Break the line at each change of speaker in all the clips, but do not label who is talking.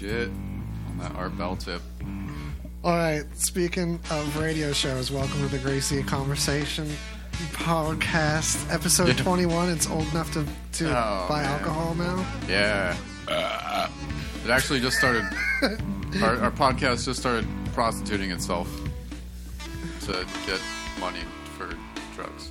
shit on that Art Bell tip.
All right, speaking of radio shows, welcome to the Gracie Conversation podcast, episode 21. It's old enough to buy alcohol now.
Yeah. It actually just started, our podcast just started prostituting itself to get money for drugs.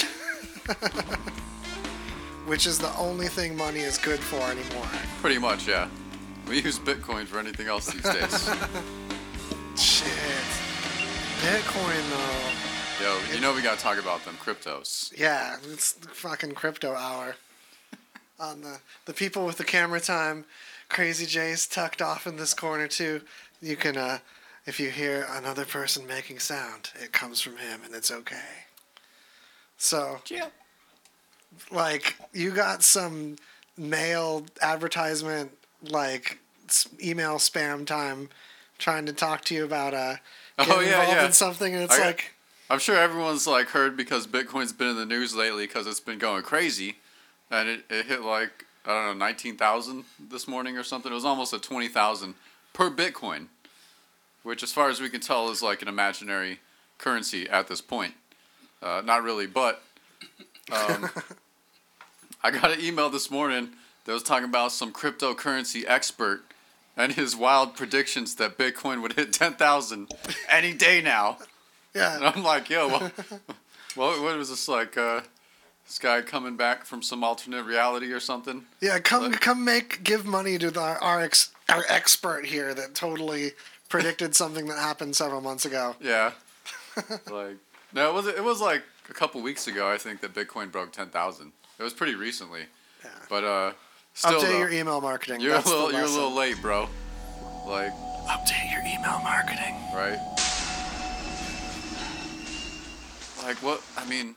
Which is the only thing money is good for anymore.
Pretty much, yeah. We use Bitcoin for anything else these days.
Shit. Bitcoin, though.
Yo, you know we gotta talk about them cryptos.
Yeah, it's the fucking crypto hour. On the people with the camera time, Crazy J's tucked off in this corner, too. You can, if you hear another person making sound, it comes from him, and it's okay. So,
yeah.
Like, you got some mail advertisement, like, email spam time trying to talk to you about getting involved in something, and it's
I'm sure everyone's like heard because Bitcoin's been in the news lately because it's been going crazy, and it hit like, I don't know, 19,000 this morning or something. It was almost at 20,000 per Bitcoin, which as far as we can tell is like an imaginary currency at this point. Not really, but I got an email this morning that was talking about some cryptocurrency expert and his wild predictions that Bitcoin would hit 10,000 any day now.
Yeah.
And I'm like, yo, what was this like? This guy coming back from some alternate reality or something?
Yeah, give money to our expert here that totally predicted something that happened several months ago.
Yeah. No, it was like a couple weeks ago, I think, that Bitcoin broke 10,000. It was pretty recently.
Yeah.
But still,
update your email marketing.
You're a little late, bro. Like,
update your email marketing.
Right. Like, what? I mean,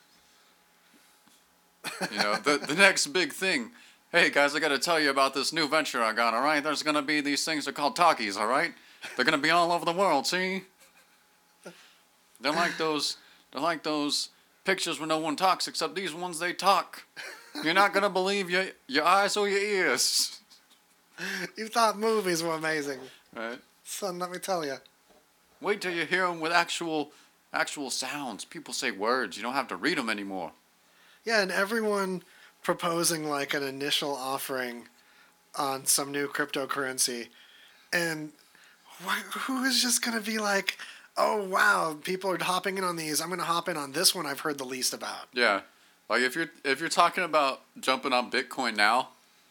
you know, the next big thing. Hey guys, I got to tell you about this new venture I got. All right, there's gonna be these things. They're called talkies. All right, they're gonna be all over the world. See, they're like those pictures where no one talks except these ones. They talk. You're not gonna believe your eyes or your ears.
You thought movies were amazing,
right?
Son, let me tell you.
Wait till you hear them with actual sounds. People say words. You don't have to read them anymore.
Yeah, and everyone proposing like an initial offering on some new cryptocurrency, and who is just gonna be like, oh wow, people are hopping in on these. I'm gonna hop in on this one I've heard the least about.
Yeah, like if you're talking about jumping on Bitcoin now,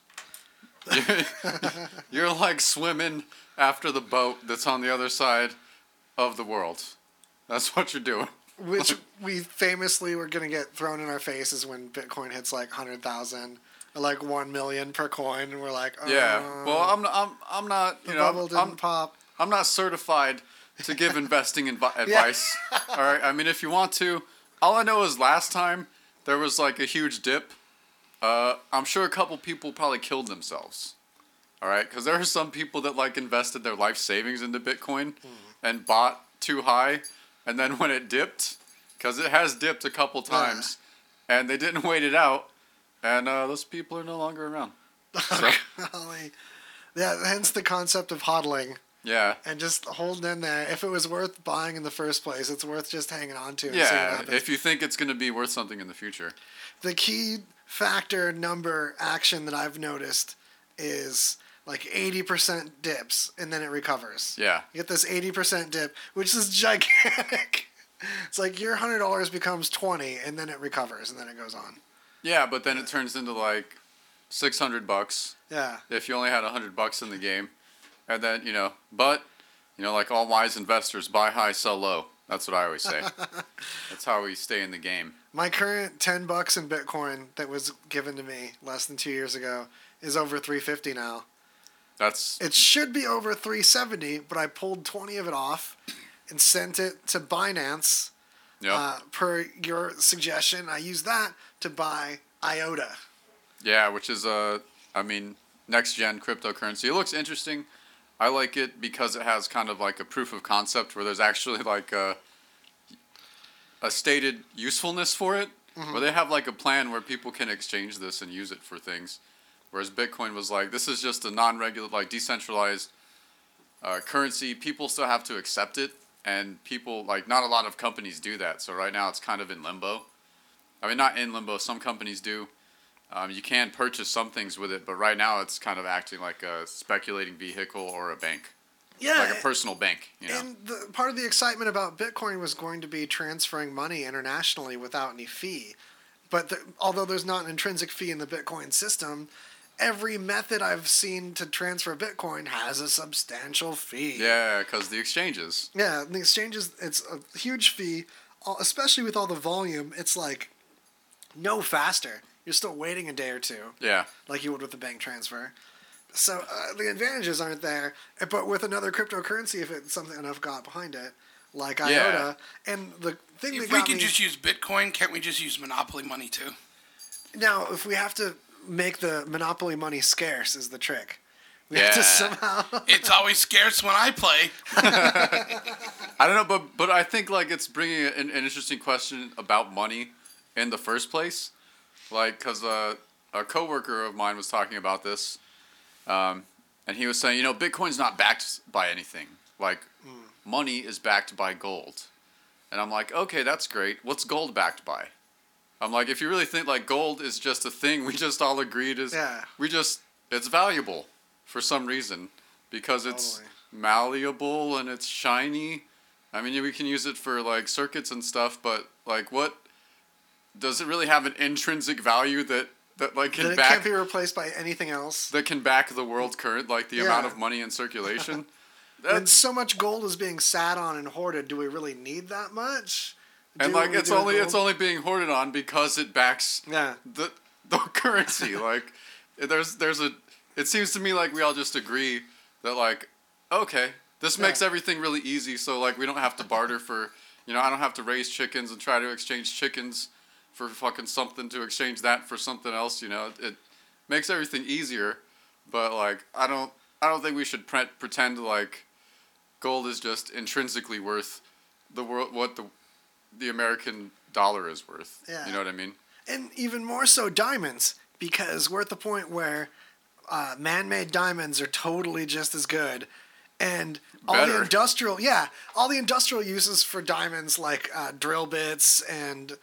you're like swimming after the boat that's on the other side of the world. That's what you're doing.
Which we famously were gonna get thrown in our faces when Bitcoin hits like 100,000 or like 1 million per coin, and we're like, oh,
yeah. Well, I'm not.
The bubble didn't pop.
I'm not certified to give investing advice. Yeah. All right. I mean, if you want to, all I know is last time there was like a huge dip. I'm sure a couple people probably killed themselves. All right, because there are some people that like invested their life savings into Bitcoin and bought too high, and then when it dipped, because it has dipped a couple times, and they didn't wait it out, and those people are no longer around. So.
Yeah, hence the concept of hodling.
Yeah.
And just holding in there. If it was worth buying in the first place, it's worth just hanging on to.
Yeah, if you think it's going to be worth something in the future.
The key factor number action that I've noticed is like 80% dips, and then it recovers.
Yeah.
You get this 80% dip, which is gigantic. It's like your $100 becomes 20, and then it recovers, and then it goes on.
Yeah, but then it turns into like $600.
Yeah.
If you only had $100 in the game. And then, like all wise investors, buy high, sell low. That's what I always say. That's how we stay in the game.
My current $10 in Bitcoin that was given to me less than 2 years ago is over $350 now. It should be over $370, but I pulled 20 of it off and sent it to Binance. Yep. Per your suggestion, I used that to buy IOTA.
Yeah, which is next gen cryptocurrency. It looks interesting. I like it because it has kind of like a proof of concept where there's actually like a stated usefulness for it, where they have like a plan where people can exchange this and use it for things. Whereas Bitcoin was like, this is just a non-regular, like decentralized currency. People still have to accept it, and people, like, not a lot of companies do that. So right now it's kind of in limbo. I mean, not in limbo. Some companies do. You can purchase some things with it, but right now it's kind of acting like a speculating vehicle or a bank.
Yeah,
like a personal bank. You know?
And part of the excitement about Bitcoin was going to be transferring money internationally without any fee. But although there's not an intrinsic fee in the Bitcoin system, every method I've seen to transfer Bitcoin has a substantial fee.
Yeah, because the exchanges.
Yeah, the exchanges, it's a huge fee, especially with all the volume. It's like no faster. You're still waiting a day or two.
Yeah.
Like you would with a bank transfer. So the advantages aren't there, but with another cryptocurrency, if it's something enough got behind it, like IOTA, and the thing that got me...
If we can just use Bitcoin, can't we just use monopoly money too?
Now, if we have to make the monopoly money scarce is the trick. We have to somehow...
It's always scarce when I play.
I don't know, but I think like it's bringing an interesting question about money in the first place. Like, because a coworker of mine was talking about this. And he was saying, Bitcoin's not backed by anything. Like, money is backed by gold. And I'm like, okay, that's great. What's gold backed by? I'm like, if you really think like gold is just a thing, we just all agreed it's valuable for some reason because it's malleable and it's shiny. I mean, we can use it for like circuits and stuff, but like what, does it really have an intrinsic value that like
it can't be replaced by anything else.
That can back the world's current, like the amount of money in circulation.
When so much gold is being sat on and hoarded, do we really need that much?
And like it's only being hoarded on because it backs the currency. Like it seems to me like we all just agree that like, okay, this makes everything really easy. So like we don't have to barter for, I don't have to raise chickens and try to exchange chickens for fucking something to exchange that for something else, it makes everything easier, but like I don't think we should pretend like gold is just intrinsically worth what the American dollar is worth. Yeah. You know what I mean?
And even more so diamonds, because we're at the point where man-made diamonds are totally just as good. And all the industrial uses for diamonds like drill bits and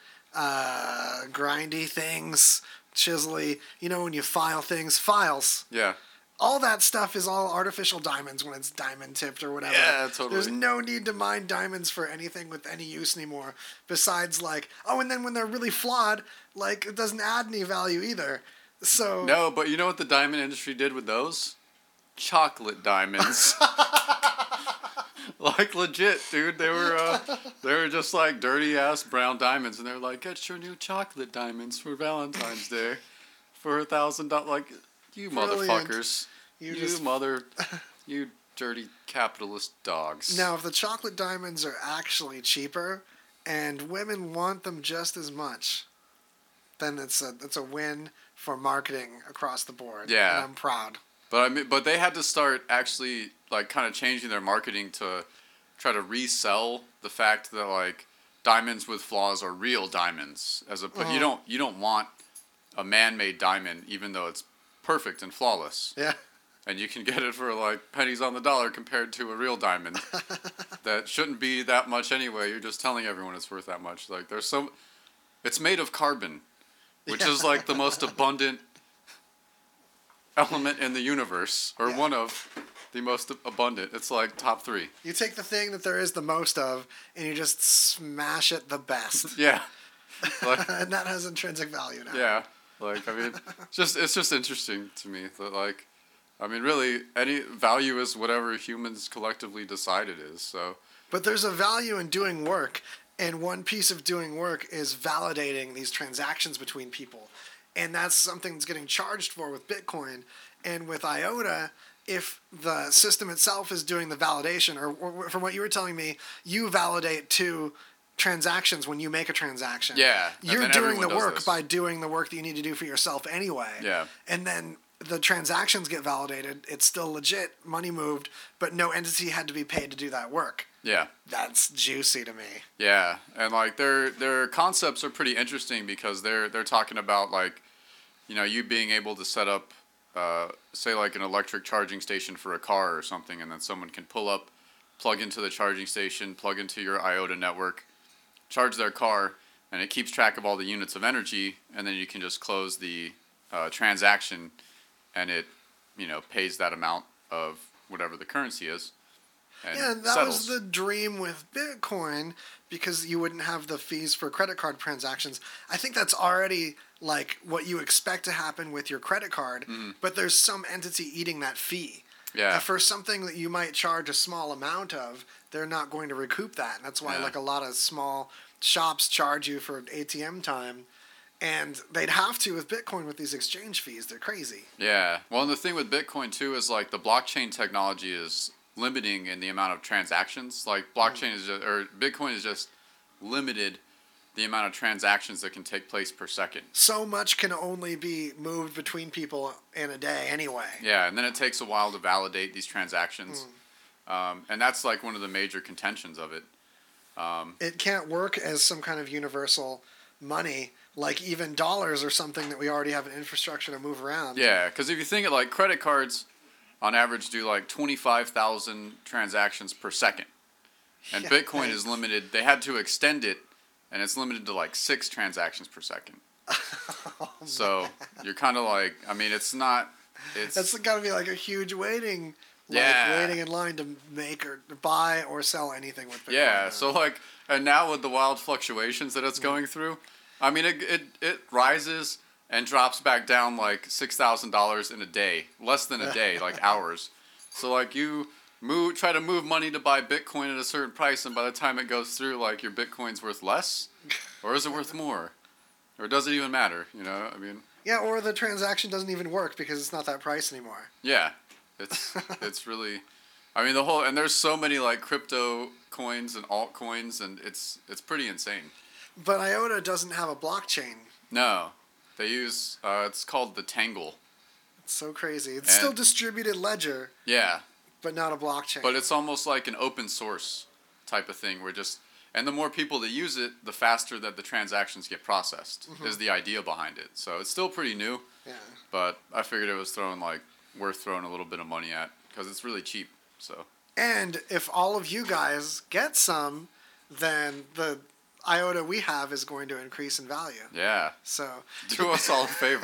grindy things, chisely, when you file things, files.
Yeah.
All that stuff is all artificial diamonds when it's diamond tipped or whatever.
Yeah, totally.
There's no need to mine diamonds for anything with any use anymore. Besides and then when they're really flawed, like it doesn't add any value either. So
no, but you know what the diamond industry did with those? Chocolate diamonds. Like legit, dude. They were just like dirty ass brown diamonds, and they're like, get your new chocolate diamonds for Valentine's Day for $1,000. Like, you
Brilliant.
Motherfuckers,
You
you dirty capitalist dogs.
Now, if the chocolate diamonds are actually cheaper, and women want them just as much, then it's a win for marketing across the board.
Yeah,
and I'm proud.
But they had to start actually like kind of changing their marketing to try to resell the fact that like diamonds with flaws are real diamonds, you don't want a man-made diamond even though it's perfect and flawless.
Yeah.
And you can get it for like pennies on the dollar compared to a real diamond that shouldn't be that much anyway. You're just telling everyone it's worth that much. Like it's made of carbon, which is like the most abundant element in the universe, or one of the most abundant. It's like top 3.
You take the thing that there is the most of, and you just smash it the best.
Yeah.
Like, and that has intrinsic value now.
Yeah. Like, I mean, it's just interesting to me that, like, I mean, really, any value is whatever humans collectively decide it is, so.
But there's a value in doing work, and one piece of doing work is validating these transactions between people. And that's something that's getting charged for with Bitcoin. And with IOTA, if the system itself is doing the validation, or from what you were telling me, you validate 2 transactions when you make a transaction.
Yeah.
You're doing the work by doing the work that you need to do for yourself anyway.
Yeah.
And then the transactions get validated. It's still legit, money moved, but no entity had to be paid to do that work.
Yeah.
That's juicy to me.
Yeah, and like their concepts are pretty interesting because they're talking about like, you being able to set up say like an electric charging station for a car or something, and then someone can pull up, plug into the charging station, plug into your IOTA network, charge their car, and it keeps track of all the units of energy, and then you can just close the transaction, and it, pays that amount of whatever the currency is.
And that was the dream with Bitcoin, because you wouldn't have the fees for credit card transactions. I think that's already like what you expect to happen with your credit card, but there's some entity eating that fee.
Yeah.
For something that you might charge a small amount of, they're not going to recoup that. And that's why like a lot of small shops charge you for ATM time. And they'd have to with Bitcoin with these exchange fees. They're crazy.
Yeah. Well, and the thing with Bitcoin too is like the blockchain technology is limiting in the amount of transactions. Like blockchain is just, or Bitcoin is just limited the amount of transactions that can take place per second.
So much can only be moved between people in a day anyway.
Yeah, and then it takes a while to validate these transactions. And that's like one of the major contentions of it.
It can't work as some kind of universal money, like even dollars or something that we already have an infrastructure to move around.
Yeah, because if you think of like credit cards, on average do like 25,000 transactions per second. And Bitcoin is limited. They had to extend it, and it's limited to like 6 transactions per second. So you're kind of like, I mean, it's not.
That's got to be like a huge waiting in line to make or buy or sell anything with Bitcoin.
Yeah, so like, and now with the wild fluctuations that it's going through, I mean, it rises and drops back down like $6,000 in a day, less than a day, like hours. So like you try to move money to buy Bitcoin at a certain price, and by the time it goes through, like your Bitcoin's worth less, or is it worth more, or does it even matter? I mean.
Yeah, or the transaction doesn't even work because it's not that price anymore.
Yeah, it's really, I mean and there's so many like crypto coins and altcoins, and it's pretty insane.
But IOTA doesn't have a blockchain.
No. They use, it's called the Tangle.
It's so crazy. It's still distributed ledger.
Yeah.
But not a blockchain.
But it's almost like an open source type of thing and the more people that use it, the faster that the transactions get processed is the idea behind it. So it's still pretty new.
Yeah.
But I figured it was worth throwing a little bit of money at because it's really cheap. So.
And if all of you guys get some, then the IOTA we have is going to increase in value.
Yeah.
So
do us all a favor.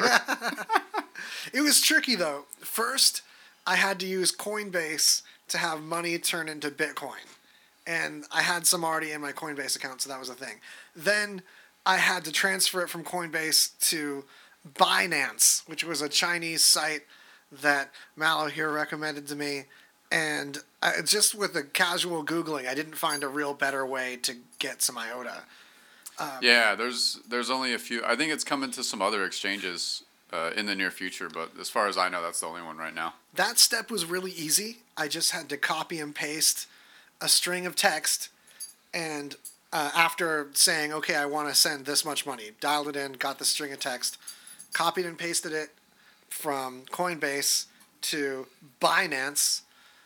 It was tricky though. First, I had to use Coinbase to have money turn into Bitcoin. And I had some already in my Coinbase account, so that was a thing. Then I had to transfer it from Coinbase to Binance, which was a Chinese site that Mallow here recommended to me. And just with a casual Googling, I didn't find a real better way to get some IOTA.
Yeah, there's only a few. I think it's coming to some other exchanges in the near future, but as far as I know, that's the only one right now.
That step was really easy. I just had to copy and paste a string of text, and after saying, okay, I want to send this much money, dialed it in, got the string of text, copied and pasted it from Coinbase to Binance,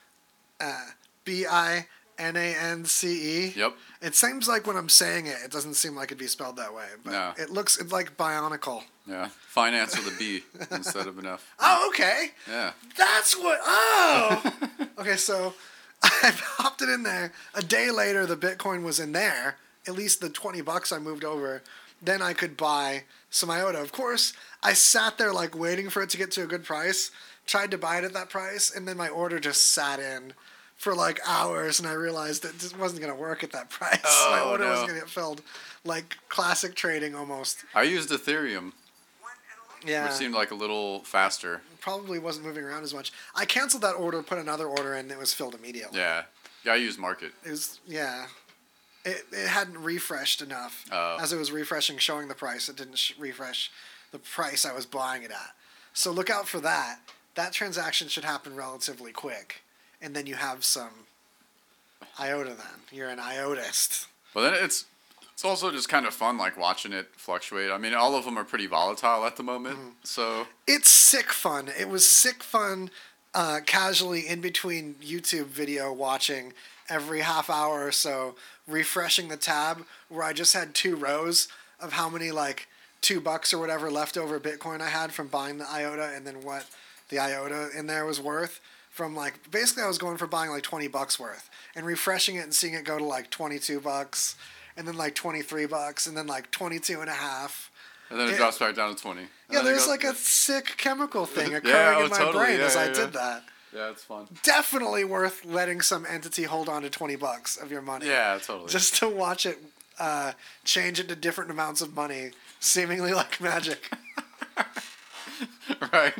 Binance.
Yep.
It seems like when I'm saying it, it doesn't seem like it'd be spelled that way, but
no.
It's like Bionicle.
Yeah, finance with a B instead of an F.
Oh, okay.
Yeah.
That's what. Oh. Okay, so I popped it in there. A day later, the Bitcoin was in there. At least the $20 I moved over. Then I could buy some IOTA. Of course, I sat there like waiting for it to get to a good price. Tried to buy it at that price, and then my order just sat in for like hours, and I realized it just wasn't going to work at that price.
Oh,
my order wasn't going to get filled. Like classic trading almost.
I used Ethereum.
Yeah.
Which seemed like a little faster.
Probably wasn't moving around as much. I canceled that order, put another order in, and it was filled immediately.
Yeah. I used Market.
It was, yeah. It hadn't refreshed enough.
Oh.
As it was refreshing, showing the price, it didn't refresh the price I was buying it at. So look out for that. That transaction should happen relatively quick. And then you have some IOTA then. You're an IOTist.
Well, then it's also just kind of fun, like, watching it fluctuate. I mean, all of them are pretty volatile at the moment, so...
It's sick fun. It was sick fun casually in between YouTube video watching every half hour or so, refreshing the tab where I just had 2 rows of how many, like, $2 or whatever leftover Bitcoin I had from buying the IOTA and then what the IOTA in there was worth. From like basically I was going for buying like $20 worth and refreshing it and seeing it go to like $22 and then like $23 and then like 22 and a half.
And then it drops back down to 20.
Yeah, there's like a sick chemical thing occurring in my brain as I did that.
Yeah, it's fun.
Definitely worth letting some entity hold on to $20 of your money.
Yeah, totally.
Just to watch it change into different amounts of money, seemingly like magic.
Right.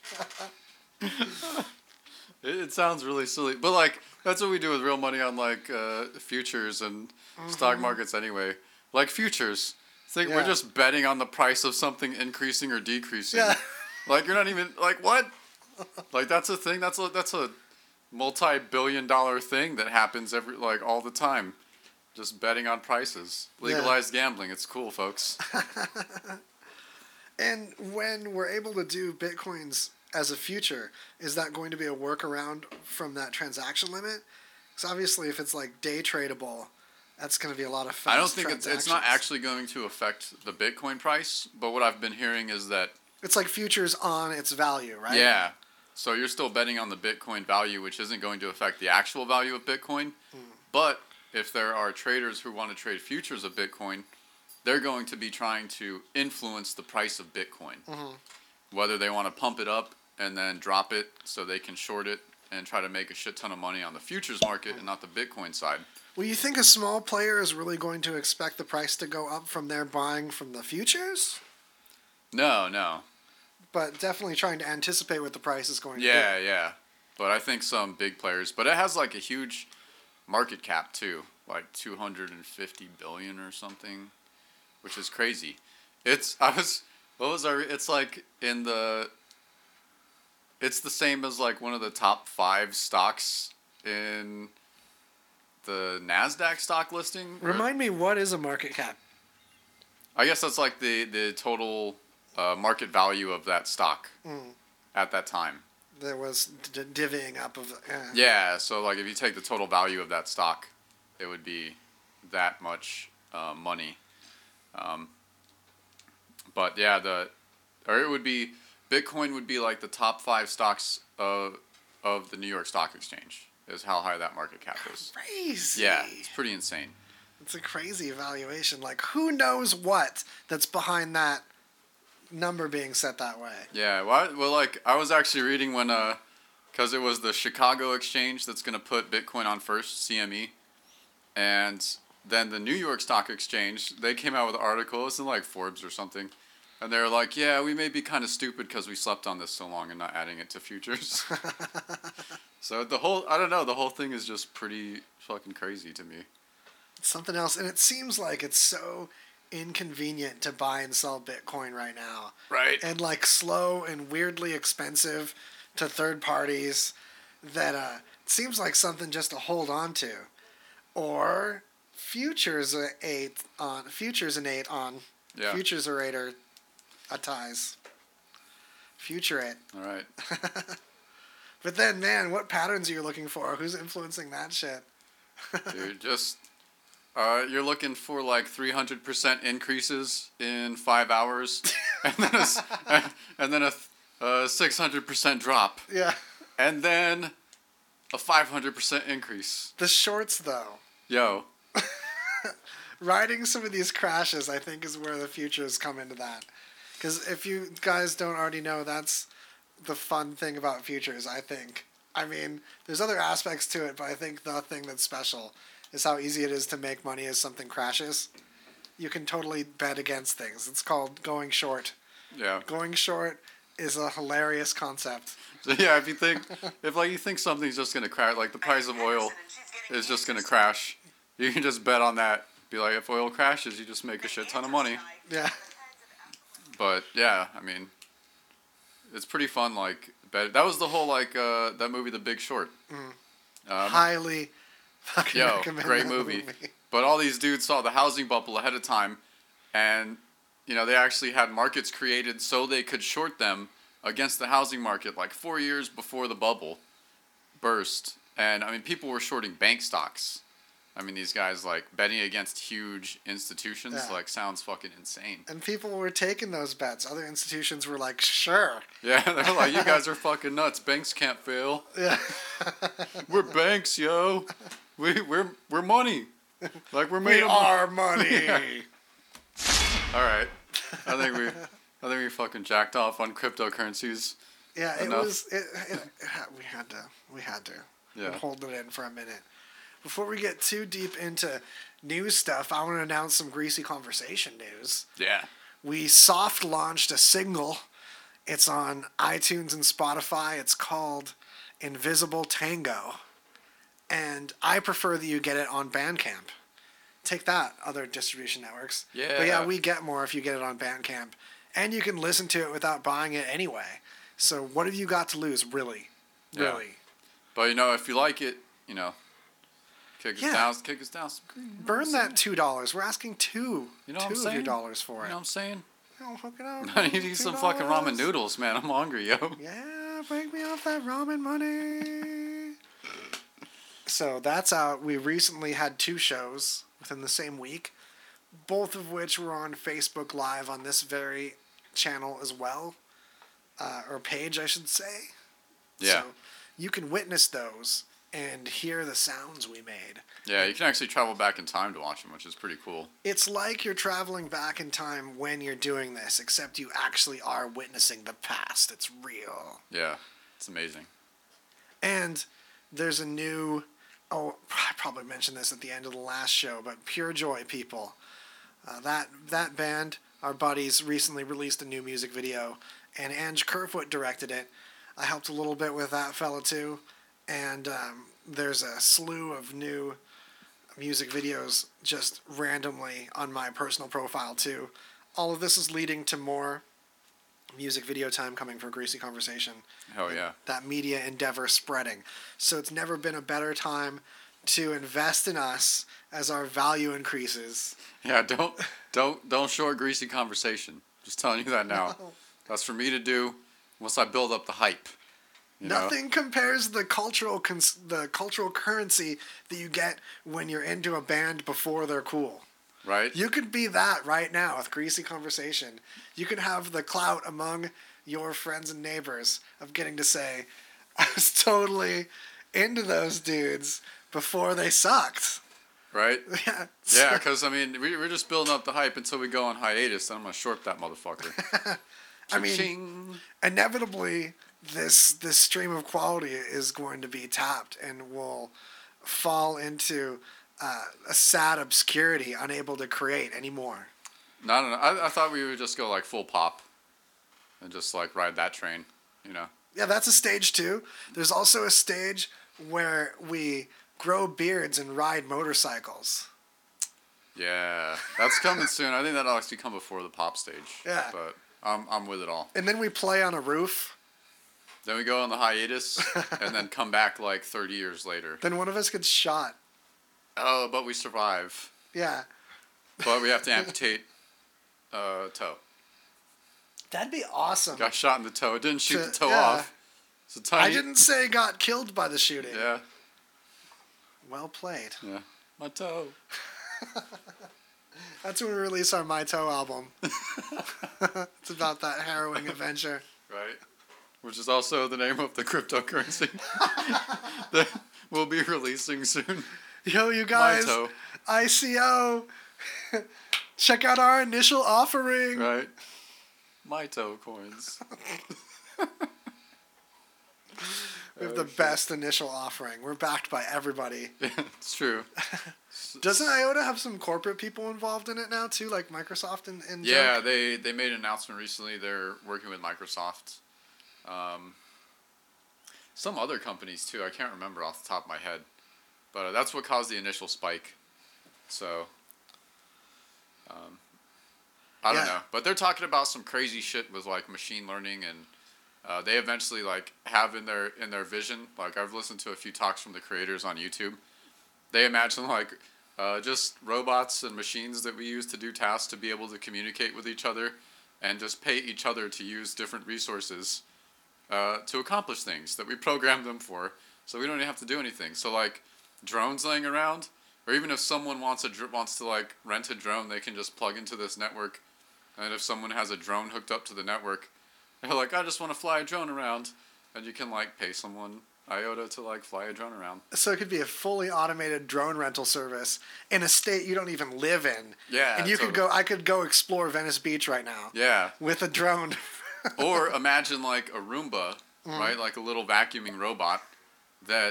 It sounds really silly, but like that's what we do with real money on like futures and stock markets anyway. Like futures, we're just betting on the price of something increasing or decreasing.
Yeah.
Like you're not even like what? Like that's a thing. That's a multi-billion-dollar thing that happens all the time. Just betting on prices. Legalized gambling. It's cool, folks.
And when we're able to do Bitcoins as a future, is that going to be a workaround from that transaction limit? Because obviously, if it's like day tradable, that's going to be a lot of fast
I don't think it's not actually going to affect the Bitcoin price, but what I've been hearing is that
it's like futures on its value, right?
Yeah. So you're still betting on the Bitcoin value, which isn't going to affect the actual value of Bitcoin. But if there are traders who want to trade futures of Bitcoin, they're going to be trying to influence the price of Bitcoin. Whether they want to pump it up and then drop it so they can short it and try to make a shit ton of money on the futures market and not the Bitcoin side.
Well, you think a small player is really going to expect the price to go up from their buying from the futures?
No.
But definitely trying to anticipate what the price is going to be.
Yeah. But I think some big players. But it has like a huge market cap too, like 250 billion or something, which is crazy. It's like it's the same as like one of the top 5 stocks in the NASDAQ stock listing.
Remind me, what is a market cap?
I guess that's like the total market value of that stock at that time.
There was divvying up of...
Yeah, so like if you take the total value of that stock, it would be that much money. But yeah, Bitcoin would be like the top 5 stocks of the New York Stock Exchange is how high that market cap is.
Crazy.
Yeah, it's pretty insane.
It's a crazy evaluation. Like, who knows what that's behind that number being set that way?
Yeah, well, like, I was actually reading when, because it was the Chicago Exchange that's going to put Bitcoin on first, CME, and then the New York Stock Exchange, they came out with an article, it was in, like, Forbes or something, and they were like, yeah, we may be kind of stupid because we slept on this so long and not adding it to futures. So the whole thing is just pretty fucking crazy to me.
It's something else, and it seems like it's so inconvenient to buy and sell Bitcoin right now.
Right.
And like slow and weirdly expensive to third parties that it seems like something just to hold on to. Or futures are 8 on futures orator a ties. Future it.
All right.
But then, man, what patterns are you looking for? Who's influencing that shit?
Dude, just you're looking for like 300% increases in 5 hours, and then a 600% drop.
Yeah.
And then a 500% increase.
The shorts, though.
Yo.
Riding some of these crashes, I think, is where the futures come into that. Because if you guys don't already know, that's the fun thing about futures, I think. I mean, there's other aspects to it, but I think the thing that's special is how easy it is to make money as something crashes. You can totally bet against things. It's called going short.
Yeah.
Going short is a hilarious concept.
So yeah, if you think something's just gonna crash, like the price of oil is just gonna crash, you can just bet on that. Be like, if oil crashes, you just make a shit ton of money.
Yeah.
But yeah, I mean, it's pretty fun. Like, that was the whole that movie, The Big Short.
Highly fucking recommend
great
that
movie. But all these dudes saw the housing bubble ahead of time, and they actually had markets created so they could short them against the housing market like 4 years before the bubble burst. And I mean, people were shorting bank stocks I mean, these guys, like, betting against huge institutions, like, sounds fucking insane.
And people were taking those bets. Other institutions were like, sure.
Yeah, they're like, you guys are fucking nuts. Banks can't fail.
Yeah.
We're banks, yo. We're money. Like, we're made
We
of
are money.
Yeah. All right. I think we fucking jacked off on cryptocurrencies.
Yeah,
enough.
we had to.
Yeah.
Hold it in for a minute. Before we get too deep into news stuff, I want to announce some Greasy Conversation news.
Yeah.
We soft launched a single. It's on iTunes and Spotify. It's called Invisible Tango. And I prefer that you get it on Bandcamp. Take that, other distribution networks.
Yeah.
But yeah, we get more if you get it on Bandcamp. And you can listen to it without buying it anyway. So what have you got to lose, really?
Yeah.
Really.
But, you know, if you like it, you know, kick us down some green.
Burn that $2. We're asking two.
You know what I'm
$2
saying?
of your dollars for it.
You know what I'm saying?
Oh, fucking hell.
I need to eat some fucking ramen noodles, man. I'm hungry, yo.
Yeah, break me off that ramen money. So that's out. We recently had 2 shows within the same week, both of which were on Facebook Live on this very channel as well, or page, I should say.
Yeah.
So you can witness those and hear the sounds we made.
Yeah, you can actually travel back in time to watch them, which is pretty cool.
It's like you're traveling back in time when you're doing this, except you actually are witnessing the past. It's real.
Yeah, it's amazing.
And there's a new... Oh, I probably mentioned this at the end of the last show, but Pure Joy people. That band, our buddies, recently released a new music video, and Ange Kerfoot directed it. I helped a little bit with that fella too, and there's a slew of new music videos just randomly on my personal profile too. All of this is leading to more music video time coming for Greasy Conversation.
Hell yeah.
That media endeavor spreading. So it's never been a better time to invest in us as our value increases.
Yeah, don't short Greasy Conversation. Just telling you that now.
No.
That's for me to do once I build up the hype.
Nothing compares the cultural currency that you get when you're into a band before they're cool.
Right?
You could be that right now with Greasy Conversation. You can have the clout among your friends and neighbors of getting to say, I was totally into those dudes before they sucked.
Right?
Yeah.
Yeah, because, I mean, we're just building up the hype until we go on hiatus, and I'm going to short that motherfucker.
I mean, inevitably, this stream of quality is going to be tapped and will fall into a sad obscurity, unable to create anymore.
No. I thought we would just go, like, full pop and just, like, ride that train, you know?
Yeah, that's a stage 2. There's also a stage where we grow beards and ride motorcycles.
Yeah, that's coming soon. I think that'll actually come before the pop stage.
Yeah.
But I'm with it all.
And then we play on a roof.
Then we go on the hiatus and then come back like 30 years later.
Then one of us gets shot.
Oh, but we survive.
Yeah.
But we have to amputate toe.
That'd be awesome.
Got shot in the toe. Didn't shoot the toe off. It's a tiny...
I didn't say got killed by the shooting.
Yeah.
Well played.
Yeah. My toe.
That's when we release our My Toe album. It's about that harrowing adventure.
Right. Which is also the name of the cryptocurrency that we'll be releasing soon.
Yo, you guys.
My toe.
ICO. Check out our initial offering.
Right. My toe coins.
We have the best initial offering. We're backed by everybody.
Yeah, it's true.
Doesn't IOTA have some corporate people involved in it now too, like Microsoft and
Yeah,
Junk?
they made an announcement recently. They're working with Microsoft. Some other companies too. I can't remember off the top of my head, but that's what caused the initial spike. So I don't know, but they're talking about some crazy shit with like machine learning, and they eventually like have in their vision. Like I've listened to a few talks from the creators on YouTube. They imagine like just robots and machines that we use to do tasks to be able to communicate with each other, and just pay each other to use different resources to accomplish things that we programmed them for. So we don't even have to do anything. So like drones laying around, Or even if someone wants to like rent a drone, they can just plug into this network. And if someone has a drone hooked up to the network, they're like, I just want to fly a drone around. And you can like pay someone IOTA to like fly a drone around.
So it could be a fully automated drone rental service in a state you don't even live in.
Yeah.
And you could go, I could go explore Venice Beach right now.
Yeah.
With a drone.
Or imagine like a Roomba, right? Like a little vacuuming robot that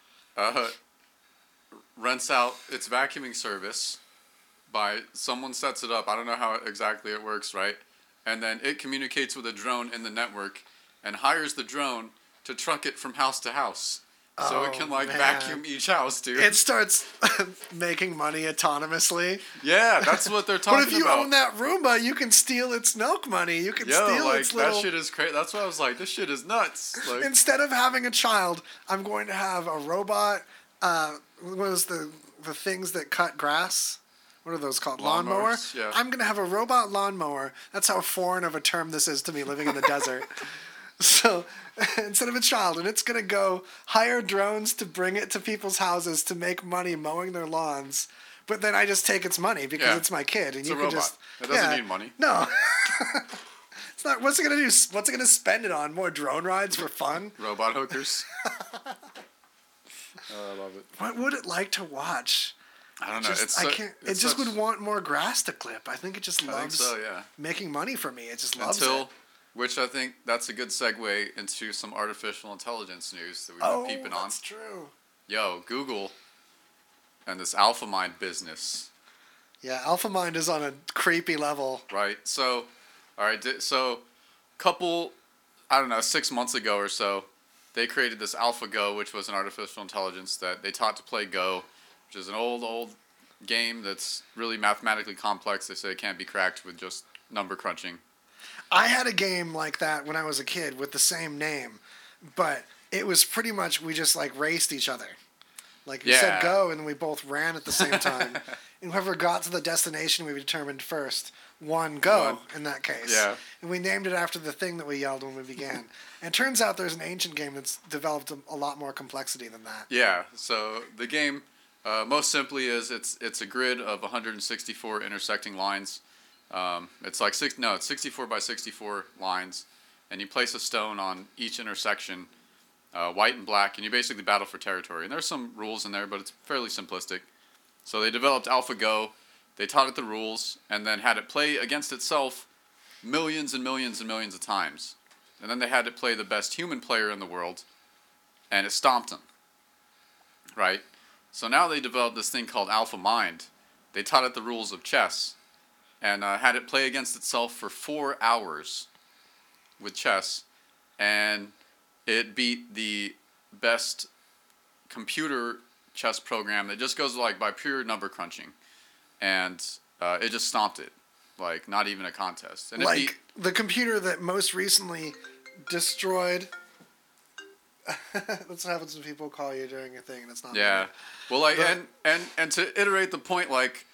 rents out its vacuuming service by someone sets it up. I don't know how exactly it works, right? And then it communicates with a drone in the network and hires the drone to truck it from house to house. So it can like vacuum each house, dude.
It starts making money autonomously.
Yeah, that's what they're talking about.
But if you own that Roomba, you can steal its milk money. You can steal its little...
that shit is crazy. That's why I was like, this shit is nuts. Like,
instead of having a child, I'm going to have a robot. What was the things that cut grass? What are those called? Lawnmower?
Yeah.
I'm going to have a robot lawnmower. That's how foreign of a term this is to me living in the desert. So instead of a child, and it's going to go hire drones to bring it to people's houses to make money mowing their lawns. But then I just take its money because it's my kid. And
it's
you
a
can
robot.
just...
It doesn't need money.
No. It's not. What's it going to do? What's it going to spend it on? More drone rides for fun?
Robot hookers. Oh, I love it.
What would it like to watch?
I don't know.
It just would want more grass to clip. I think it just loves making money for me. It just loves it.
Which I think that's a good segue into some artificial intelligence news that we've been peeping on.
That's true.
Yo, Google and this AlphaMind business.
Yeah, AlphaMind is on a creepy level.
Right. So, all right. So, couple, I don't know, 6 months ago or so, they created this AlphaGo, which was an artificial intelligence that they taught to play Go, which is an old game that's really mathematically complex. They say it can't be cracked with just number crunching.
I had a game like that when I was a kid with the same name, but it was pretty much we just like raced each other. Like you said go, and we both ran at the same time. And whoever got to the destination we determined first won go in that case.
Yeah.
And we named it after the thing that we yelled when we began. And it turns out there's an ancient game that's developed a lot more complexity than that.
Yeah. So the game, most simply, is it's a grid of 164 intersecting lines. It's 64 by 64 lines, and you place a stone on each intersection, white and black, and you basically battle for territory. And there's some rules in there, but it's fairly simplistic. So they developed AlphaGo, they taught it the rules, and then had it play against itself millions and millions and millions of times. And then they had it play the best human player in the world, and it stomped him. Right? So now they developed this thing called AlphaMind. They taught it the rules of chess, and had it play against itself for 4 hours with chess, and it beat the best computer chess program that just goes like by pure number crunching, and it just stomped it, like not even a contest. And
like it beat the computer that most recently destroyed. That's what happens when people call you during a thing and it's not.
Yeah,
money.
well, like and to iterate the point, like.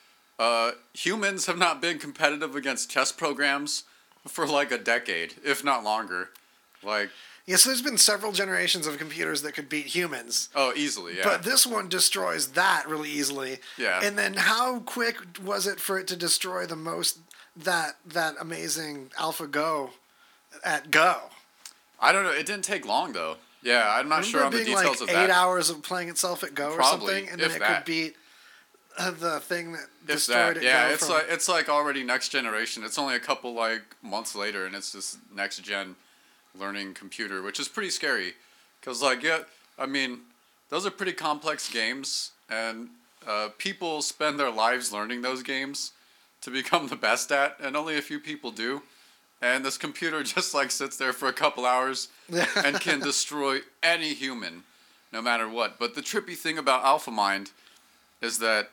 Humans have not been competitive against chess programs for like a decade, if not longer. Like,
so there's been several generations of computers that could beat humans.
Oh, easily, yeah.
But this one destroys that really easily.
Yeah.
And then how quick was it for it to destroy the most that amazing AlphaGo at Go?
I don't know. It didn't take long though. Yeah, I'm not sure on the details of that.
8 hours of playing itself at Go or something, and then it could beat the thing that destroyed it.
Yeah, it's like already next generation. It's only a couple like months later, and it's this next gen learning computer, which is pretty scary, because those are pretty complex games, and people spend their lives learning those games to become the best at, and only a few people do. And this computer just like sits there for a couple hours and can destroy any human, no matter what. But the trippy thing about AlphaMind is that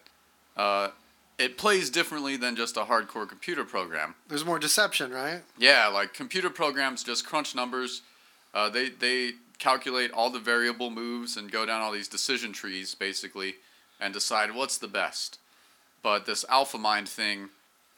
it plays differently than just a hardcore computer program.
There's more deception, right?
Yeah, like computer programs just crunch numbers. They calculate all the variable moves and go down all these decision trees, basically, and decide what's the best. But this AlphaMind thing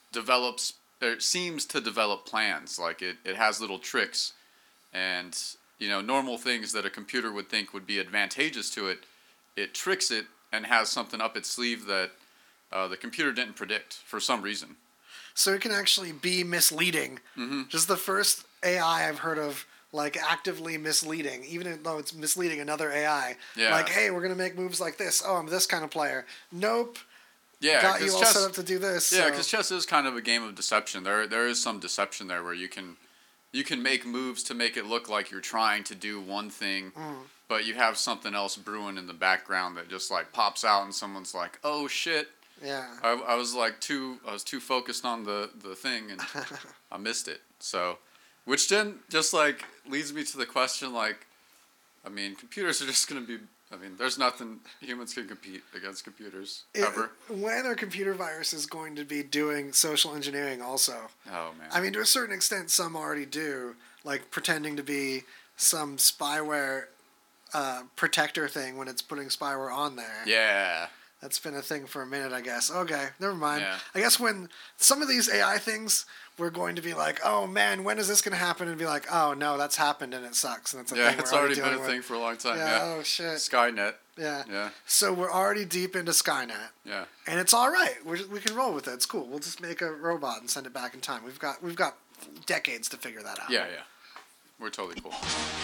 seems to develop plans. Like it has little tricks, and normal things that a computer would think would be advantageous to it, it tricks it and has something up its sleeve that the computer didn't predict for some reason.
So it can actually be misleading. Mm-hmm. Just the first AI I've heard of, like, actively misleading, even though it's misleading another AI.
Yeah.
Like, hey, we're going to make moves like this. Oh, I'm this kind of player. Nope.
Yeah,
got you all set up to do this.
Yeah, because chess is kind of a game of deception. There is some deception there where you can make moves to make it look like you're trying to do one thing, but you have something else brewing in the background that just like pops out, and someone's like, "Oh shit."
Yeah.
I was too focused on the thing, and I missed it. So, which then just like leads me to the question, like, I mean, computers are just gonna be. I mean, there's nothing humans can compete against computers ever.
When are computer viruses going to be doing social engineering also?
Oh man.
I mean, to a certain extent, some already do, like pretending to be some spyware protector thing when it's putting spyware on there.
Yeah.
That's been a thing for a minute, I guess. Okay, never mind.
Yeah.
I guess when some of these AI things, we're going to be like, oh man, when is this going to happen? And be like, oh no, that's happened and it sucks. And it's a thing
it's
we're
already been a
with.
thing for a long time.
Yeah,
Yeah.
oh shit.
Skynet.
Yeah.
Yeah.
So we're already deep into Skynet.
Yeah.
And it's all right. We can roll with it. It's cool. We'll just make a robot and send it back in time. We've got decades to figure that out.
Yeah. We're totally cool.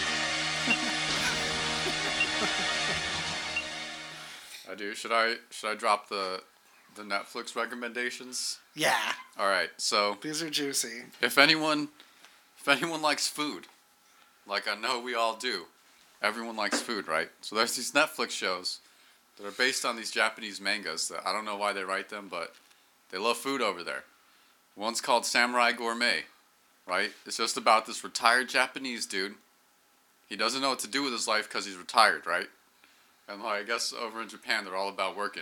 I do. Should I drop the Netflix recommendations?
Yeah.
All right. So
these are juicy.
If anyone likes food, like I know we all do, everyone likes food, right? So there's these Netflix shows that are based on these Japanese mangas that I don't know why they write them, but they love food over there. One's called Samurai Gourmet, right? It's just about this retired Japanese dude. He doesn't know what to do with his life because he's retired, right? And like, I guess over in Japan, they're all about working.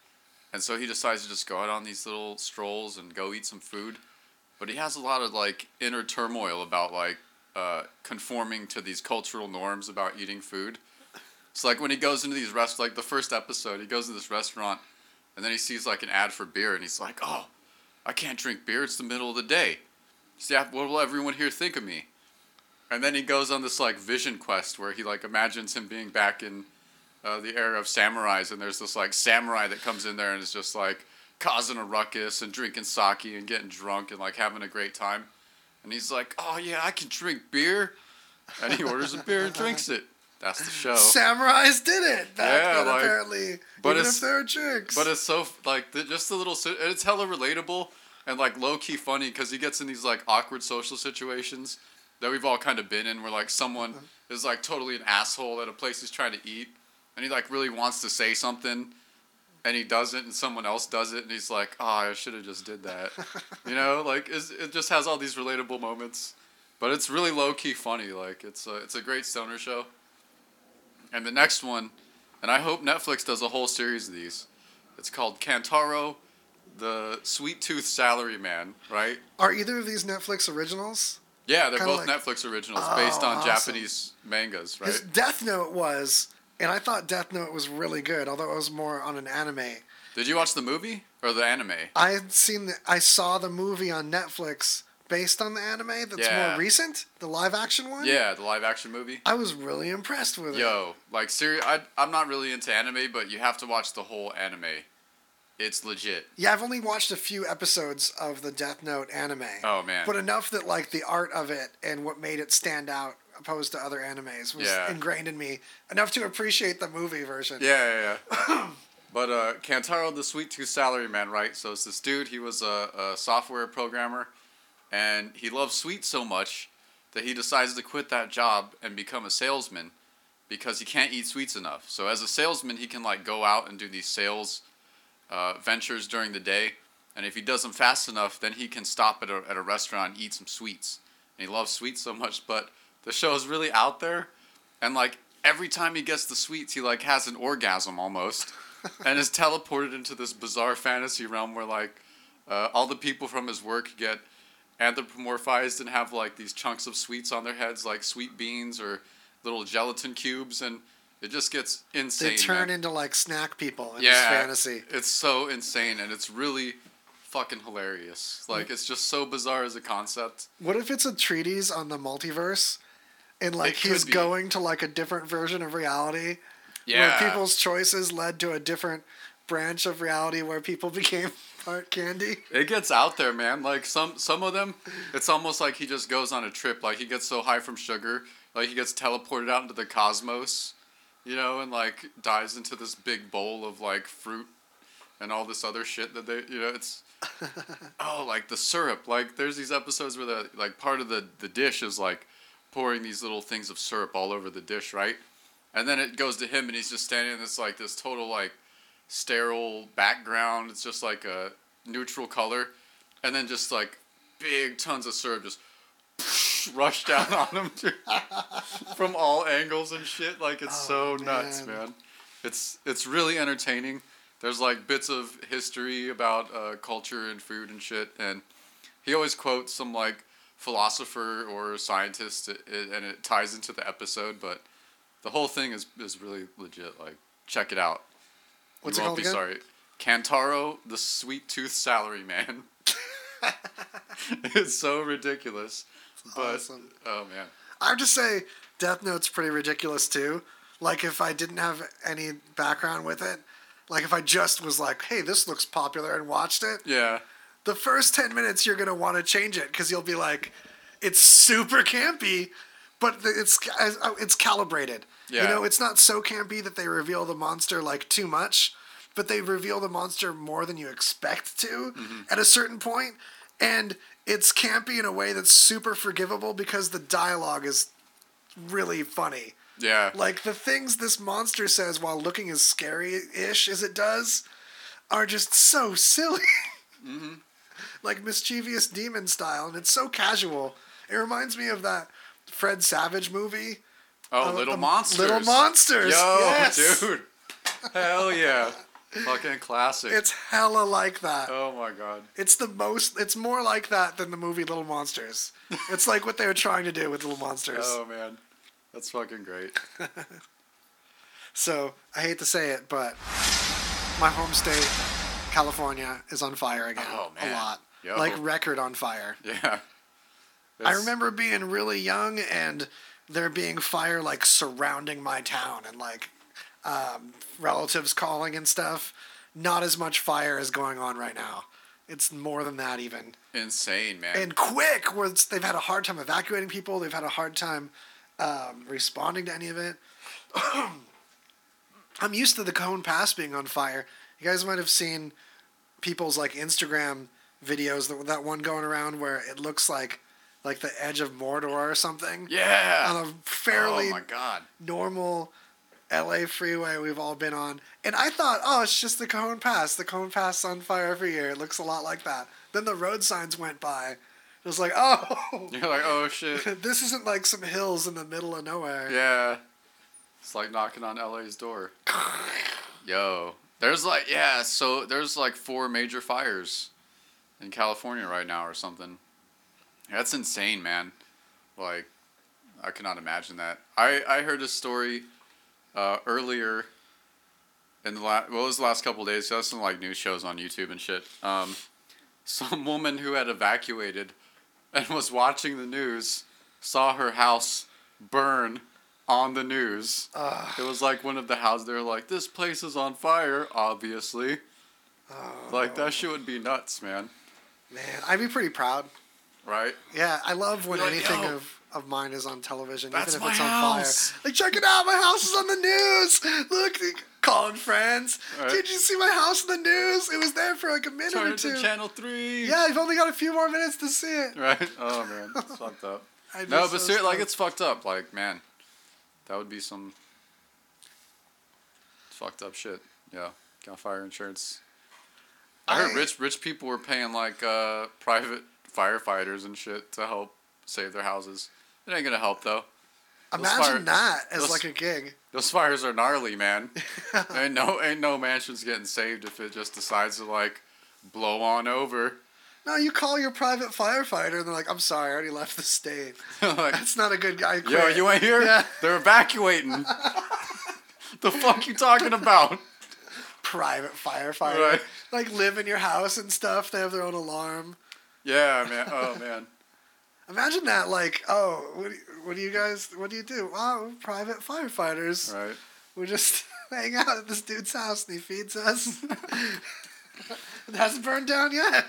And so he decides to just go out on these little strolls and go eat some food. But he has a lot of like inner turmoil about like conforming to these cultural norms about eating food. It's like when he goes into these like the first episode, he goes to this restaurant and then he sees like an ad for beer and he's like, oh, I can't drink beer. It's the middle of the day. See, what will everyone here think of me? And then he goes on this like vision quest where he like imagines him being back in the era of samurais, and there's this like samurai that comes in there and is just like causing a ruckus and drinking sake and getting drunk and like having a great time. And he's like, oh yeah, I can drink beer. And he orders a beer and drinks it. That's the show.
Samurais did it back then,
like,
apparently.
But
even if they're jerks.
But it's so like just the little. It's hella relatable and like low key funny because he gets in these like awkward social situations that we've all kind of been in, where like someone is like totally an asshole at a place he's trying to eat, and he like really wants to say something, and he doesn't, and someone else does it, and he's like, oh, I should have just did that. You know, like it just has all these relatable moments, but it's really low key funny. Like it's a great stoner show. And the next one, and I hope Netflix does a whole series of these. It's called Kantaro, the Sweet Tooth Salaryman, right?
Are either of these Netflix originals?
Yeah, they're both Netflix originals based on Japanese mangas, right?
Death Note was, and I thought Death Note was really good, although it was more on an anime.
Did you watch the movie or the anime?
I saw the movie on Netflix based on the anime that's more recent, the live action one.
Yeah, the live action movie.
I was really impressed with it.
Yo, like I'm not really into anime, but you have to watch the whole anime. It's legit.
Yeah, I've only watched a few episodes of the Death Note anime.
Oh man.
But enough that like the art of it and what made it stand out opposed to other animes was ingrained in me enough to appreciate the movie version.
Yeah. But Kantaro the Sweet Tooth Salaryman, right? So it's this dude, he was a software programmer, and he loves sweets so much that he decides to quit that job and become a salesman because he can't eat sweets enough. So as a salesman, he can like go out and do these sales ventures during the day, and if he does them fast enough, then he can stop at a restaurant and eat some sweets. And he loves sweets so much, but the show is really out there, and like every time he gets the sweets, he like has an orgasm almost, and is teleported into this bizarre fantasy realm where like all the people from his work get anthropomorphized and have like these chunks of sweets on their heads, like sweet beans or little gelatin cubes, and it just gets insane.
They turn into like snack people in this fantasy.
It's so insane, and it's really fucking hilarious. Like, it's just so bizarre as a concept.
What if it's a treatise on the multiverse, and like he's going to like a different version of reality?
Yeah.
Where people's choices led to a different branch of reality where people became part candy.
It gets out there, man. Like some of them, it's almost like he just goes on a trip. Like he gets so high from sugar, like he gets teleported out into the cosmos, you know, and like dives into this big bowl of like fruit and all this other shit that they, you know, it's like the syrup. Like there's these episodes where the like part of the dish is like pouring these little things of syrup all over the dish, right? And then it goes to him and he's just standing in this like this total like sterile background. It's just like a neutral color, and then just like big tons of syrup just rush down on him from all angles and shit. Like it's so nuts, man. It's really entertaining. There's like bits of history about culture and food and shit, and he always quotes some like philosopher or scientist, and it ties into the episode. But the whole thing is really legit. Like check it out.
What's
you
it
won't
called
be
again?
sorry. Kantaro, the Sweet Tooth Salary Man. It's so ridiculous. But,
awesome.
Oh, man.
I would just say Death Note's pretty ridiculous, too. Like, if I didn't have any background with it, like, if I just was like, hey, this looks popular and watched it,
Yeah.
the first 10 minutes you're going to want to change it because you'll be like, it's super campy, but it's calibrated.
Yeah.
You know, it's not so campy that they reveal the monster, like, too much, but they reveal the monster more than you expect to at a certain point, and it's campy in a way that's super forgivable because the dialogue is really funny.
Yeah.
Like, the things this monster says while looking as scary-ish as it does are just so silly. Like mischievous demon style, and it's so casual. It reminds me of that Fred Savage movie.
Oh, Little Monsters.
Little Monsters.
Yo,
yes.
dude. Hell yeah. Fucking classic.
It's hella like that.
Oh my god.
It's more like that than the movie Little Monsters. It's like what they were trying to do with Little Monsters.
Oh man. That's fucking great.
So, I hate to say it, but my home state, California, is on fire again.
Oh, man.
A lot.
Yo.
Like record on fire.
Yeah.
I remember being really young and there being fire like surrounding my town and like relatives calling and stuff. Not as much fire is going on right now. It's more than that even.
Insane, man.
And quick, where they've had a hard time evacuating people. They've had a hard time responding to any of it. I'm used to the Cajon Pass being on fire. You guys might have seen people's like Instagram videos, that one going around where it looks like the edge of Mordor or something.
Yeah.
On a fairly
oh my god.
normal LA freeway we've all been on. And I thought, oh, it's just the Cajon Pass. The Cajon Pass is on fire every year. It looks a lot like that. Then the road signs went by. It was like, oh.
You're like, oh shit.
This isn't like some hills in the middle of nowhere.
Yeah. It's like knocking on LA's door. Yo. There's like, so there's like 4 major fires in California right now or something. That's insane, man. Like, I cannot imagine that. I heard a story earlier in it was the last couple of days. So that's some like news shows on YouTube and shit. Some woman who had evacuated and was watching the news saw her house burn on the news. It was like one of the houses. They were like, "This place is on fire," obviously. Like that shit would be nuts, man.
Man, I'd be pretty proud.
Right?
Yeah, I love when
You're like,
anything
yo,
of mine is on television,
that's
even if
my
it's on
house.
fire. Like, check it out, my house is on the news. Look, calling friends.
Right.
Did you see my house in the news? It was there for like a minute
Turn
or
it
two.
to Channel 3.
Yeah, you've only got a few more minutes to see it.
Right? Oh, man. It's fucked up.
I'd be
No,
so
but seriously, like,
stoked.
it's fucked up. Like, man, that would be some fucked up shit. Yeah. Got fire insurance. I heard rich people were paying, like, private firefighters and shit to help save their houses. It ain't gonna help, though.
Imagine that as
those-
like a gig.
Those fires are gnarly, man. ain't no mansion's getting saved if it just decides to, like, blow on over.
No, you call your private firefighter and they're like, I'm sorry, I already left the state.
Like,
That's not a good guy.
yo, you ain't here?
Yeah.
They're evacuating. The fuck you talking about?
Private firefighter.
Right.
Like live in your house and stuff. They have their own alarm.
Yeah, man. Oh, man.
Imagine that, like, oh, what do you do? Wow, we're private firefighters.
Right.
We're just hang out at this dude's house and he feeds us. It hasn't burned down yet.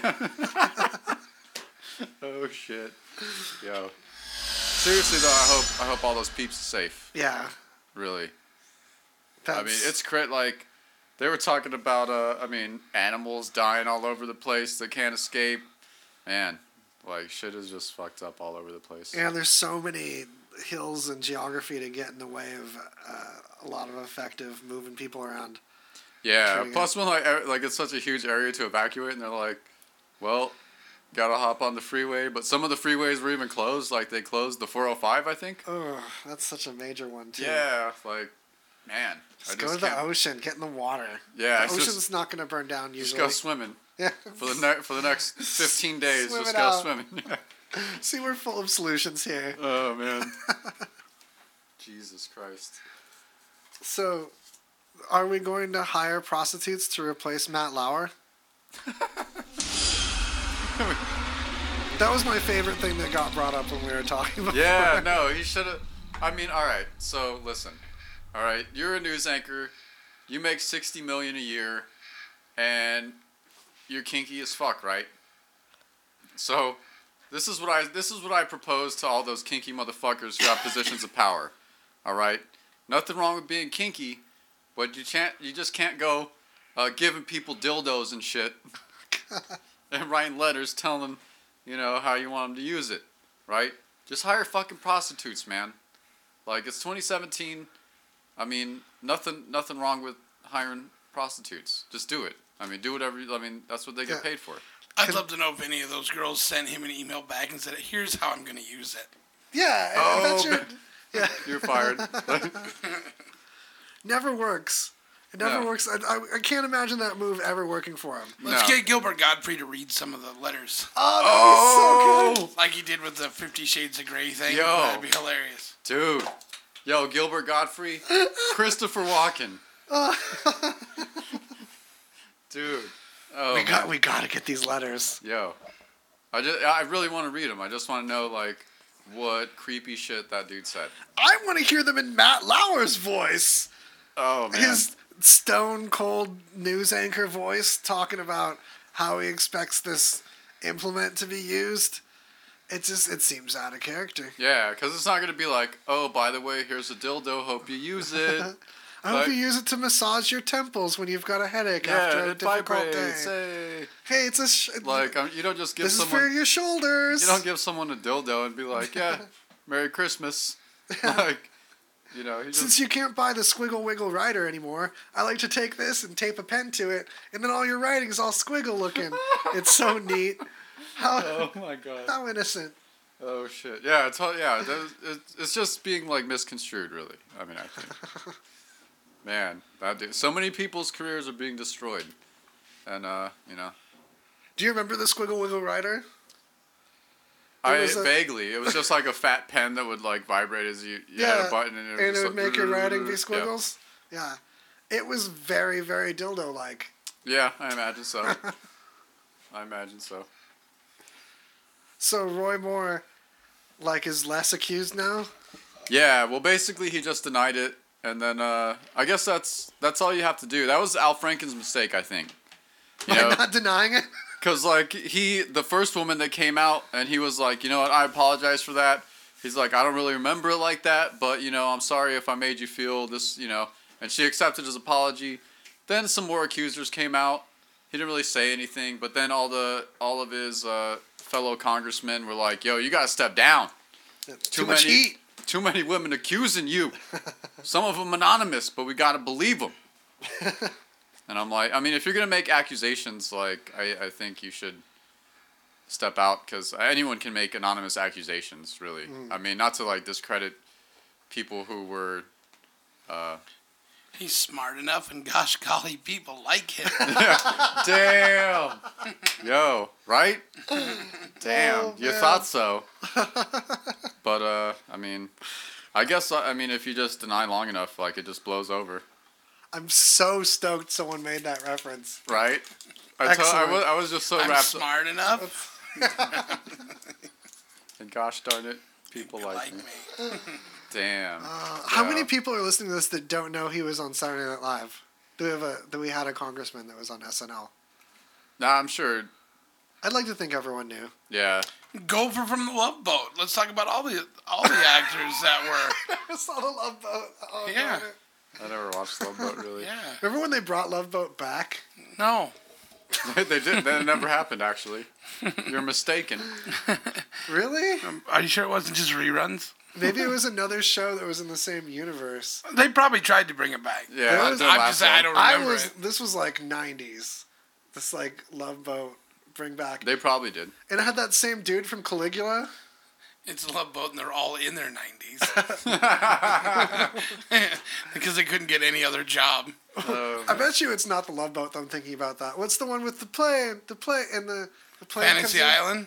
Oh shit. Yo. Seriously though, I hope all those peeps are safe.
Yeah.
Really. I mean, it's like they were talking about animals dying all over the place that can't escape. Man, like shit is just fucked up all over the place.
Yeah, there's so many hills and geography to get in the way of a lot of effective moving people around.
Yeah, plus when like it's such a huge area to evacuate, and they're like, well, gotta hop on the freeway. But some of the freeways were even closed. Like they closed the 405, I think.
Oh, that's such a major one too.
Yeah, like, man.
Just go to the ocean, get in the water.
Yeah,
the ocean's not gonna burn down usually.
Just go swimming.
Yeah.
For the next 15 days,
Swim
just
it
go
out.
swimming.
See, we're full of solutions here.
Oh man. Jesus Christ.
So, are we going to hire prostitutes to replace Matt Lauer? That was my favorite thing that got brought up when we were talking about.
Yeah, no, he should have. I mean, all right. So listen, all right. You're a news anchor. You make $60 million a year, and you're kinky as fuck, right? So, this is what I propose to all those kinky motherfuckers who have positions of power. All right. Nothing wrong with being kinky, but you just can't go giving people dildos and shit and writing letters telling them, you know, how you want them to use it, right? Just hire fucking prostitutes, man. Like, it's 2017. I mean, nothing wrong with hiring prostitutes. Just do it. I mean, do whatever. That's what they get paid for.
I'd love to know if any of those girls sent him an email back and said, "Here's how I'm going to use it."
Yeah. Yeah.
You're fired.
Never works. It never works. I can't imagine that move ever working for him.
Let's get Gilbert Godfrey to read some of the letters.
Oh, that'd be so good.
Like he did with the 50 Shades of Grey thing.
Yo.
That'd be hilarious.
Dude. Yo, Gilbert Godfrey. Christopher Walken. Dude. Oh,
we got to get these letters.
Yo. I really want to read them. I just want to know, like, what creepy shit that dude said.
I want to hear them in Matt Lauer's voice.
Oh, man.
His stone cold news anchor voice talking about how he expects this implement to be used. It seems out of character.
Yeah, because it's not going to be like, oh, by the way, here's a dildo, hope you use it.
I hope you use it to massage your temples when you've got a headache after a difficult day. Hey, it's a
you don't just give
this
someone.
This is for your shoulders.
You don't give someone a dildo and be like, yeah, Merry Christmas. Like, you know.
Since you can't buy the Squiggle Wiggle writer anymore, I like to take this and tape a pen to it, and then all your writing's all squiggle looking. It's so neat.
Oh my god.
How innocent.
Oh shit. Yeah, it's just being like misconstrued, really. I mean, I think. Man, so many people's careers are being destroyed, and you know.
Do you remember the Squiggle Wiggle writer?
Vaguely. It was just like a fat pen that would like vibrate as you had a button, and it would
make your writing be squiggles. Yeah. It was very, very dildo-like.
Yeah, I imagine so.
So Roy Moore, like, is less accused now?
Yeah. Well, basically, he just denied it. And then I guess that's all you have to do. That was Al Franken's mistake, I think.
By not denying it?
Because, like, the first woman that came out, and he was like, you know what, I apologize for that. He's like, I don't really remember it like that, but, you know, I'm sorry if I made you feel this, you know. And she accepted his apology. Then some more accusers came out. He didn't really say anything, but then all of his fellow congressmen were like, yo, you got to step down.
Too much heat.
Too many women accusing you. Some of them anonymous, but we got to believe them. And I'm like, I mean, if you're going to make accusations, like, I think you should step out, because anyone can make anonymous accusations, really. I mean, not to, like, discredit people who were...
He's smart enough, and gosh golly, people like him.
Damn. Yo, right? Damn, you thought so. But, I mean, I guess, if you just deny long enough, like, it just blows over.
I'm so stoked someone made that reference.
Right? I was just so
I'm
wrapped
smart enough.
And gosh darn it, people like me. Damn.
How many people are listening to this that don't know he was on Saturday Night Live? Do we had a congressman that was on SNL?
Nah, I'm sure.
I'd like to think everyone knew.
Yeah.
Gopher from the Love Boat. Let's talk about all the actors that were.
I saw the Love Boat. Oh,
Yeah.
I never watched Love Boat, really.
Yeah.
Remember when they brought Love Boat back?
No.
They didn't. That never happened, actually. You're mistaken.
Really?
Are you sure it wasn't just reruns?
Maybe it was another show that was in the same universe.
They probably tried to bring it back.
Yeah,
There was-
I don't remember it.
This was like 90s. This like Love Boat bring back.
They probably did.
And it had that same dude from Caligula.
It's Love Boat, and they're all in their 90s. Because they couldn't get any other job.
I bet you it's not the Love Boat that I'm thinking about that. What's the one with the plane and the plane
Fantasy
comes in?
Island?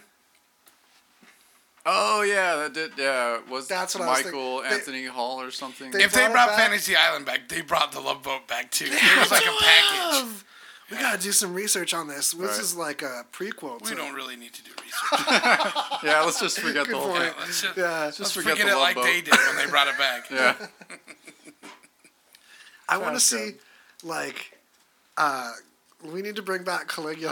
Oh, yeah, that did. Yeah, was
That's what I was
Michael
thinking.
Anthony Hall or something?
They
If they
brought it
brought
back.
Fantasy Island back, they brought the Love Boat back too. It was like a package.
We gotta do some research on this. This
Right.
is like a prequel.
We
to...
don't really need to do research.
Yeah, let's just forget
Good
the whole
point.
thing.
Let's just,
Yeah.
let's
forget
forget
the
it
Love
like
Boat.
they did when they brought it back.
Yeah.
I want to
That's
see,
good.
like, we need to bring back Caligula.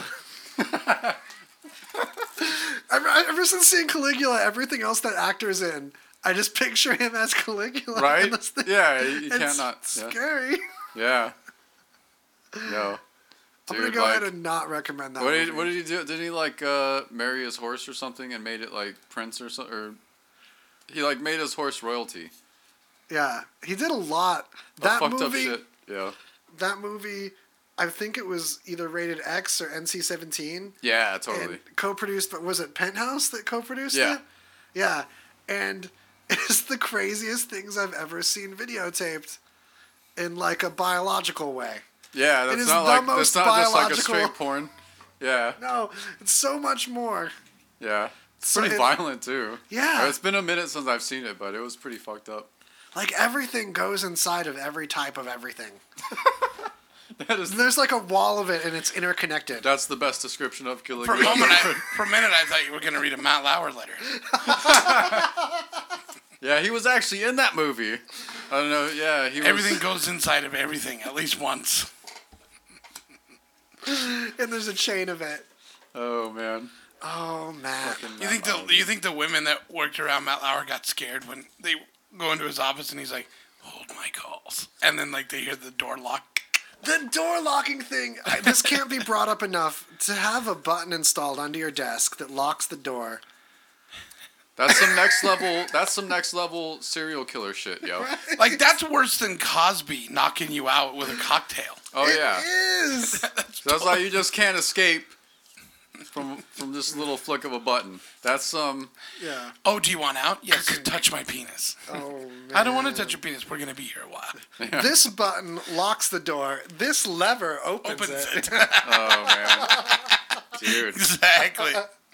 ever since seeing Caligula, everything else that actor's in, I just picture him as Caligula.
Right?
in this thing.
Yeah, you
It's
can't not. Yeah.
scary.
Yeah. No.
I'm gonna
Dude,
go
like,
ahead and not recommend that.
what
movie.
did he do? Did he like marry his horse or something and made it like Prince or something? Or he like made his horse royalty.
Yeah, he did a lot.
Oh,
That
fucked
movie.
up shit. Yeah.
That movie. I think it was either rated X or NC-17.
Yeah, totally.
And co-produced, but was it Penthouse that co-produced
Yeah.
it? Yeah. And it's the craziest things I've ever seen videotaped in like a biological way.
Yeah, that's
is
not
the
like
most
that's not just like a
biological-
straight porn. Yeah.
No, it's so much more.
Yeah. It's
So
pretty
it-
violent too.
Yeah.
It's been a minute since I've seen it, but it was pretty fucked up.
Like everything goes inside of every type of everything.
That is
There's like a wall of it and it's interconnected.
that's the best description of killing.
For a moment, for a minute, I thought you were going to read a Matt Lauer letter.
Yeah, he was actually in that movie. I don't know. Yeah, he was.
Everything goes inside of everything at least once.
And there's a chain of it.
Oh man.
Oh man.
Fucking
You think
Matt Lauer.
you think the women that worked around Matt Lauer got scared when they go into his office and he's like, "Hold my calls," and then like they hear the door lock.
The door locking thing. This can't be brought up enough. To have a button installed under your desk that locks the door.
That's some next level. That's some next level serial killer shit, yo.
Like that's worse than Cosby knocking you out with a cocktail.
Oh yeah.
It is.
That's why you just can't escape from this little flick of a button. That's
Yeah.
Oh, do you want out? Yes. Touch my penis.
Oh man.
I don't want to touch your penis. We're gonna be here a while.
This button locks the door. This lever opens
Opens
it.
it.
oh man, dude.
Exactly.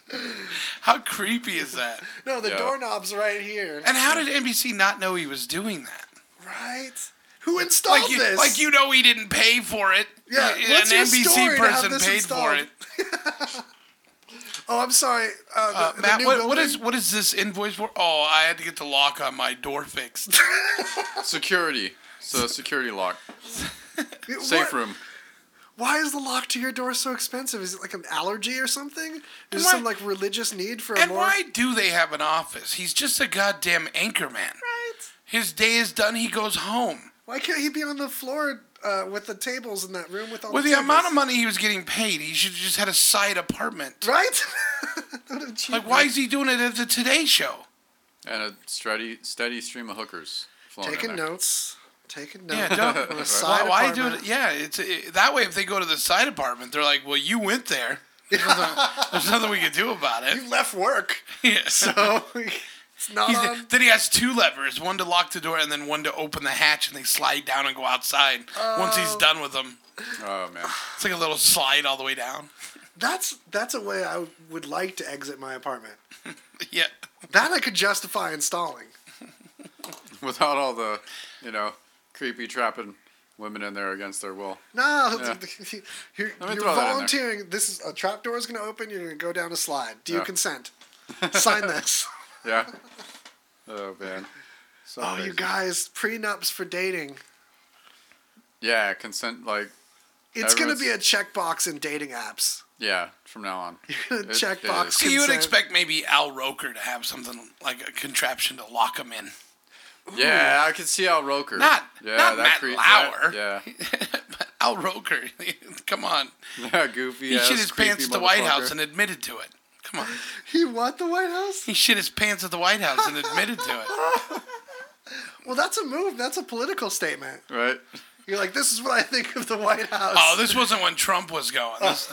How creepy is that?
No, the
Yeah.
doorknob's right here.
And how did NBC not know he was doing that?
Right? Who installed this?
Like you know he didn't pay for it.
Yeah,
An
what's your
NBC
story to have
person
this
paid for
installed?
it.
Oh, I'm sorry. The
Matt,
new
what
building?
is this invoice for? Oh, I had to get the lock on my door fixed.
Security. So security lock.
What-
Safe room.
Why is the lock to your door so expensive? Is it like an allergy or something? Is
why-
some like religious need for a
And
more?
why do they have an office? He's just a goddamn anchor man.
Right.
His day is done. He goes home.
Why can't he be on the floor with the tables in that room with all
With
the
the amount of
tables?
money he was getting paid, he should have just had a side apartment.
Right?
Like, why is he doing it at the Today Show?
And a steady stream of hookers flowing
Taking
in there.
notes. Taking notes.
Yeah, don't.
On a
Why,
side
why do
apartment.
it? Yeah, that way if they go to the side apartment, they're like, well, you went there. There's nothing we can do about it.
You left work,
Yeah.
so it's not on.
Then he has two levers, one to lock the door and then one to open the hatch, and they slide down and go outside once he's done with them.
Oh man.
It's like a little slide all the way down.
That's a way I would like to exit my apartment.
Yeah.
That I could justify installing.
Without all the, creepy trapping women in there against their will.
No,
Yeah.
you're
Let me throw that in there.
volunteering. This is a trap door is going to open. You're going to go down a slide. Do you
Yeah.
consent? Sign this.
Yeah. Oh man. So
oh,
crazy.
you guys, prenups for dating.
Yeah, consent, like...
It's going to be a checkbox in dating apps.
Yeah, from now on.
You're going to checkbox.
So you would expect maybe Al Roker to have something like a contraption to lock him in.
Yeah, I could see Al Roker.
Not Matt Lauer.
Yeah.
But Al Roker, come on.
Yeah, goofy.
He shit his pants at the White House and admitted to it. Come on.
He what, the White House?
He shit his pants at the White House and admitted to it.
Well, that's a move. That's a political statement.
Right.
You're like, this is what I think of the White House.
Oh, this wasn't when Trump was going. This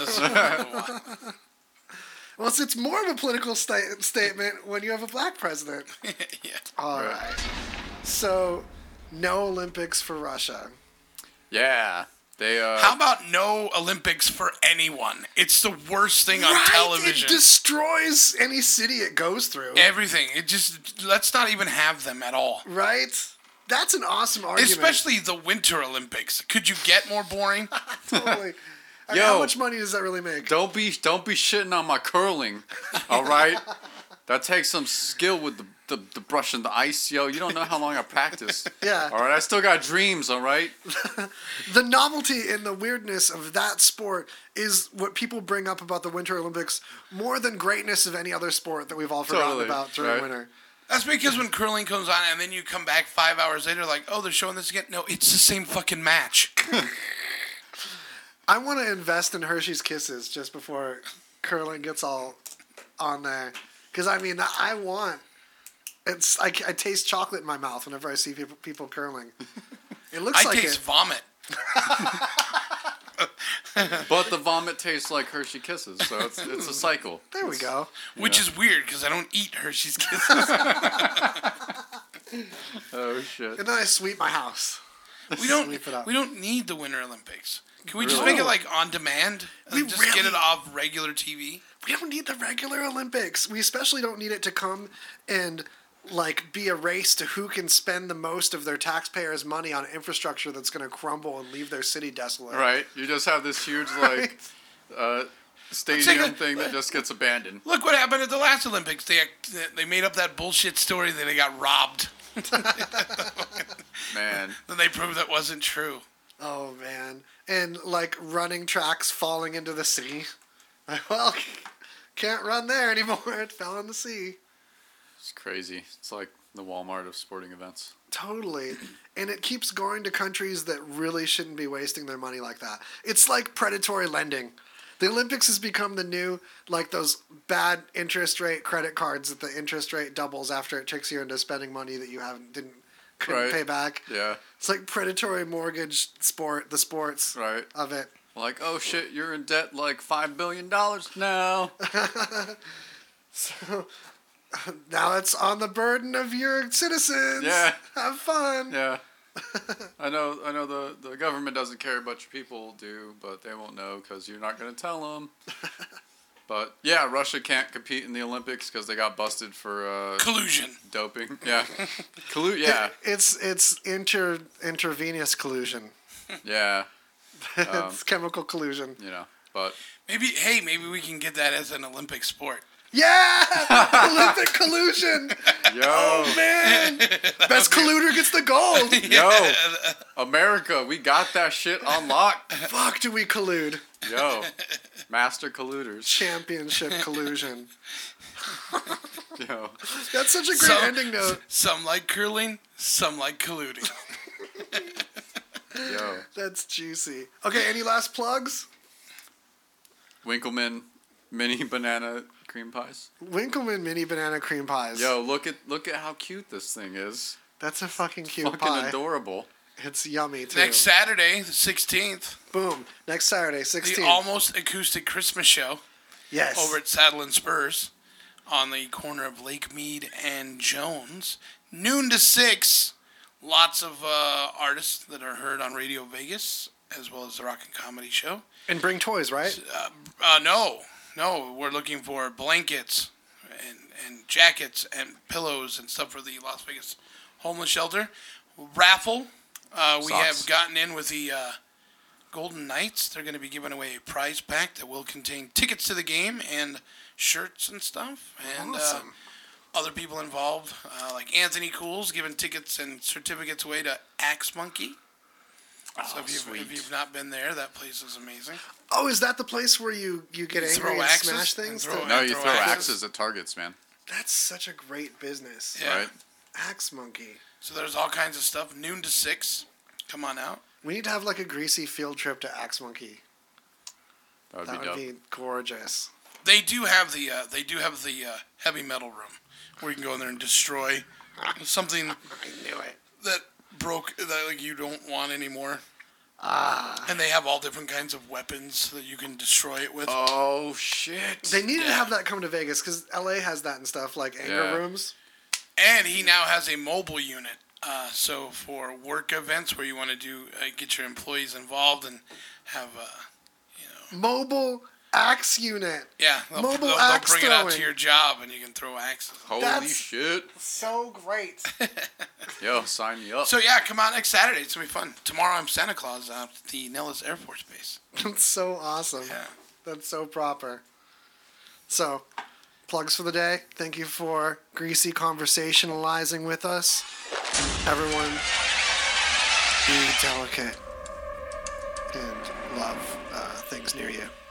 Well, it's more of a political statement when you have a black president.
yeah.
All right. So, no Olympics for Russia.
Yeah. They.
How about no Olympics for anyone? It's the worst thing on television.
It destroys any city it goes through.
Everything. It just, let's not even have them at all.
Right? That's an awesome argument.
Especially the Winter Olympics. Could you get more boring?
Totally.
Yo,
how much money does that really make?
Don't be shitting on my curling. All right. That takes some skill with the brushing the ice, yo. You don't know how long I practiced.
Yeah.
All right, I still got dreams, all right?
The novelty and the weirdness of that sport is what people bring up about the Winter Olympics more than greatness of any other sport that we've all forgotten about during winter.
That's because when curling comes on and then you come back 5 hours later like, oh, they're showing this again. No, it's the same fucking match.
I want to invest in Hershey's Kisses just before curling gets all on there. Because, I mean, I taste chocolate in my mouth whenever I see people curling. It looks like
I taste vomit.
But the vomit tastes like Hershey Kisses, so it's a cycle.
There we go.
Which is weird because I don't eat Hershey's Kisses.
Oh shit!
And then I sweep my house.
We don't need the Winter Olympics. Can we just make it like on demand? Get it off regular TV?
We don't need the regular Olympics. We especially don't need it to come and like be a race to who can spend the most of their taxpayers' money on infrastructure that's going to crumble and leave their city desolate.
Right. You just have this huge like stadium thing that just gets abandoned.
Look what happened at the last Olympics. They made up that bullshit story that they got robbed.
Man.
Then they proved that wasn't true.
Oh man. And like running tracks falling into the sea. Like, well, can't run there anymore. It fell in the sea.
It's crazy. It's like the Walmart of sporting events.
Totally. And it keeps going to countries that really shouldn't be wasting their money like that. It's like predatory lending. The Olympics has become the new, like those bad interest rate credit cards that the interest rate doubles after it tricks you into spending money that you couldn't pay back.
Yeah.
It's like predatory mortgage the sports of it.
Like, oh shit, you're in debt like $5 billion now.
So now it's on the burden of your citizens.
Yeah.
Have fun.
Yeah. I know the government doesn't care, but your people do, but they won't know because you're not going to tell them. But yeah, Russia can't compete in the Olympics because they got busted for
collusion,
doping. Yeah, yeah.
It's intravenous collusion.
Yeah,
it's chemical collusion.
You know, but
maybe we can get that as an Olympic sport.
Yeah, Olympic collusion.
Yo,
oh man, best colluder gets the gold.
Yo, America, we got that shit on lock.
Fuck, do we collude?
Yo, master colluders.
Championship collusion.
Yo,
that's such a great ending note.
Some like curling, some like colluding.
Yo,
that's juicy. Okay, any last plugs?
Winkleman mini banana cream pies.
Winkleman mini banana cream pies.
Yo, look at how cute this thing is.
That's a fucking cute
fucking
pie.
Adorable.
It's yummy too.
Next Saturday, the 16th.
Boom. Next Saturday, 16th.
The Almost Acoustic Christmas Show.
Yes.
Over at Saddle and Spurs on the corner of Lake Mead and Jones. Noon to 6. Lots of artists that are heard on Radio Vegas, as well as the Rock and Comedy Show.
And bring toys, right?
No, we're looking for blankets and jackets and pillows and stuff for the Las Vegas homeless shelter. Raffle. We have gotten in with the Golden Knights. They're going to be giving away a prize pack that will contain tickets to the game and shirts and stuff. And
awesome.
other people involved, like Anthony Cools giving tickets and certificates away to Axe Monkey. So if you've not been there, that place is amazing.
Oh, is that the place where you get angry and smash things?
You throw axes at targets, man.
That's such a great business.
Yeah.
Right?
Axe Monkey.
So there's all kinds of stuff. Noon to 6. Come on out.
We need to have like a greasy field trip to Axe Monkey.
That would be
gorgeous.
They do have the heavy metal room where you can go in there and destroy something.
I knew it.
That broke that like you don't want anymore. And they have all different kinds of weapons that you can destroy it with.
Oh shit!
They need to have that come to Vegas because LA has that and stuff like anger rooms.
And he now has a mobile unit. So for work events where you want to do get your employees involved and have
mobile axe unit.
Yeah, they'll bring it out to your job and you can throw axes.
Holy shit!
So great.
Yo, sign me up.
So yeah, come out next Saturday. It's gonna be fun. Tomorrow I'm Santa Claus out at the Nellis Air Force Base.
That's so awesome.
Yeah.
That's so proper. So, plugs for the day. Thank you for greasy conversationalizing with us. Everyone, be delicate and love things near you.